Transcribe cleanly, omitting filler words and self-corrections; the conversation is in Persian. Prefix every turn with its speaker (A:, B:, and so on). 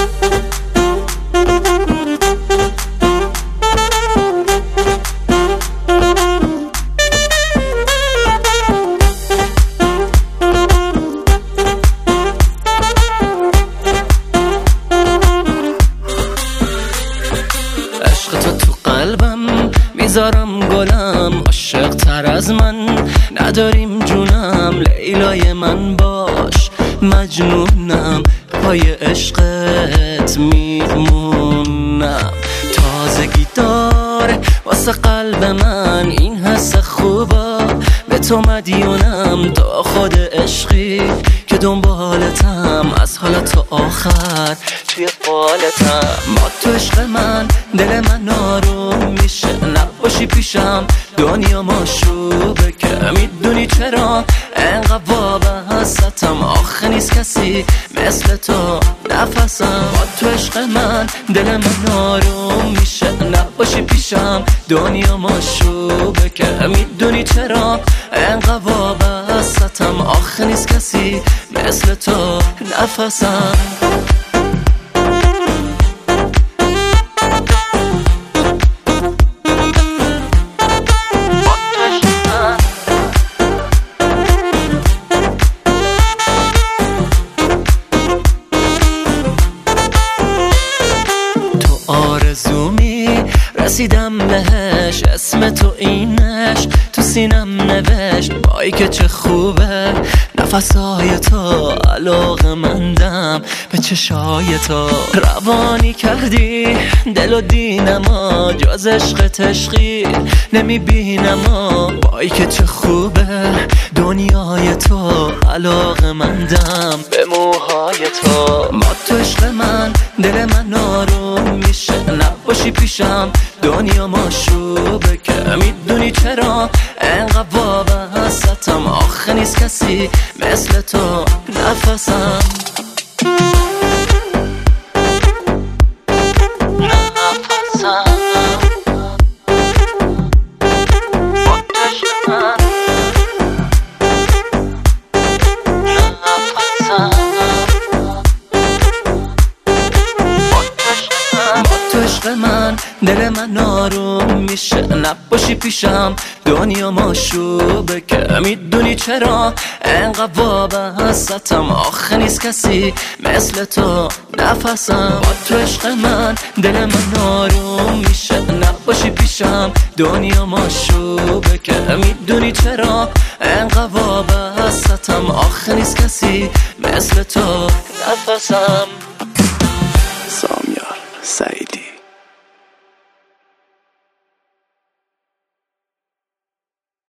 A: عشق تو قلبم میذارم گلم، عاشق تر از من نداریم جونم. لیلای من باش مجنونم، پای عشقت میمونم. تازگی داره واسه قلب من این حس خوبا، به تو مدیونم تا خود عشقی که دنبالتم از حالا تا آخر توی قالتم. ما تو عشق من دل من آروم میشه، نباشی پیشم دنیا ماشوبه که میدونی چرا انقدر وابستم. آخه نیست کسی مثل تو نفسم. ما تو عشق من دل من آروم میشه، نباشی پیشم دنیا ماشوبه که میدونی چرا انقدر وابستم. آخه نیست کسی مثل تو نفسم. آرزومی رسیدم بهش، اسم تو اینش تو سینم نوشت. وای که چه خوبه نفسای تو، علاقه‌مندم به چشای تو. روانی کردی دل و دینما، جز عشق عشقی نمیبینم. وای که چه خوبه دنیای تو، علاقه‌مندم به موهای تو. ما تو عشق من دل من آروم میشه، نباشی پیشم دنیا ماشوبه که میدونی چرا انقدر وابستم. آخه نیست کسی مثل تو نفسم. عشق من دل من آروم میشه، نباشی پیشم دنیا ماشوبه که میدونی چرا انقدر وابستم. آخه نیست کسی مثل تو نفسم. با تو عشق من دل من آروم میشه، نباشی پیشم دنیا ماشوبه که میدونی چرا انقدر وابستم. آخه نیست کسی مثل تو نفسم.
B: سامیار سعیدی.